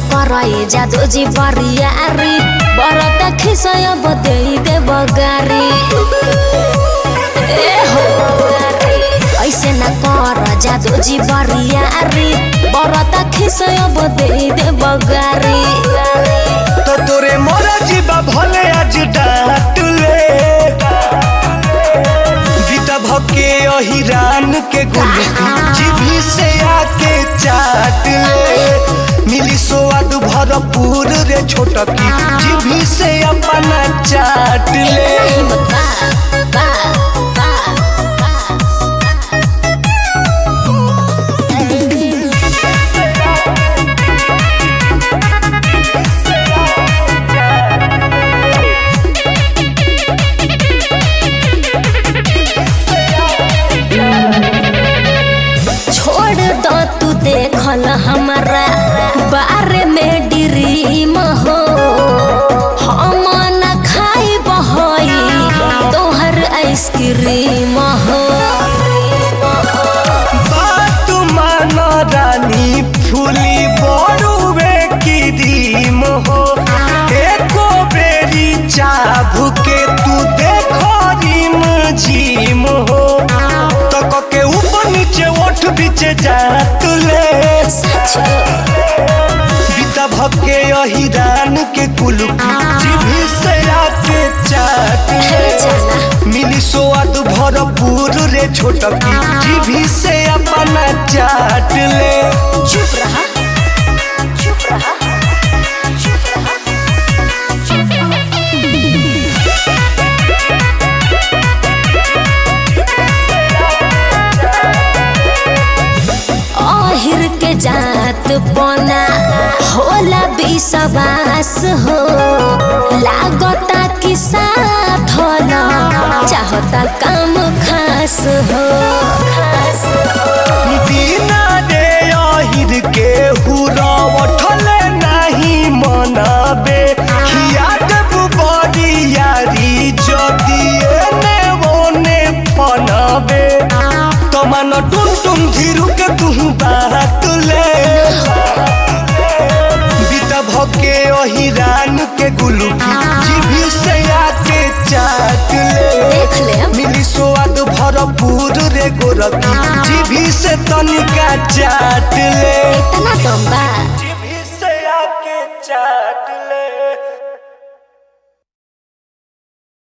कराए जादू जी बरियारी बरत खिसय बदई दे बगारी ए हो ऐसे न कर जादू जी बरियारी बरत खिसय बदई दे बगारी तो तोरे मोरा जीवा भले आज डांट ले बीता भके अहिरान के गुलकी जीभी से आके चाट ले मिली स्वाद भरपूर रे छोटकी जीभी से अपना चाट ले तू देखल हमारा बारे में ड्रीम हो हम न खाई बहई तोहर आइसक्रीम हो बात मानो रानी फूली बड़ुए की रीम हो एको बेरी चाभु के तू देखो रीम झीम हो तो के ऊपर नीचे ओठ बीचे जात ले बीता भके अहिरान के कुलकी जीभी से आके चाट ले मिली स्वाद भरपूर रे छोटकी जीभी से अपना चाट ले चुप रहा चुप रहा के जात पना होला विश्वास हो लागता कि साथ होला चाहता काम खास हो बिना रे अहिर के हुरा उठले नहीं मनाबे खिया देबू बड़ी यारी जदी एने ओने पनाबे तमन टुन टुन धीरू के तू बात ले बीता भके अहिरान के गुलकी जीभी से आके चाट ले मिली स्वाद भरपूर रे गोरकी जीभी से तनिका चाट ले इतना दम बा जीभी से आके चाट ले।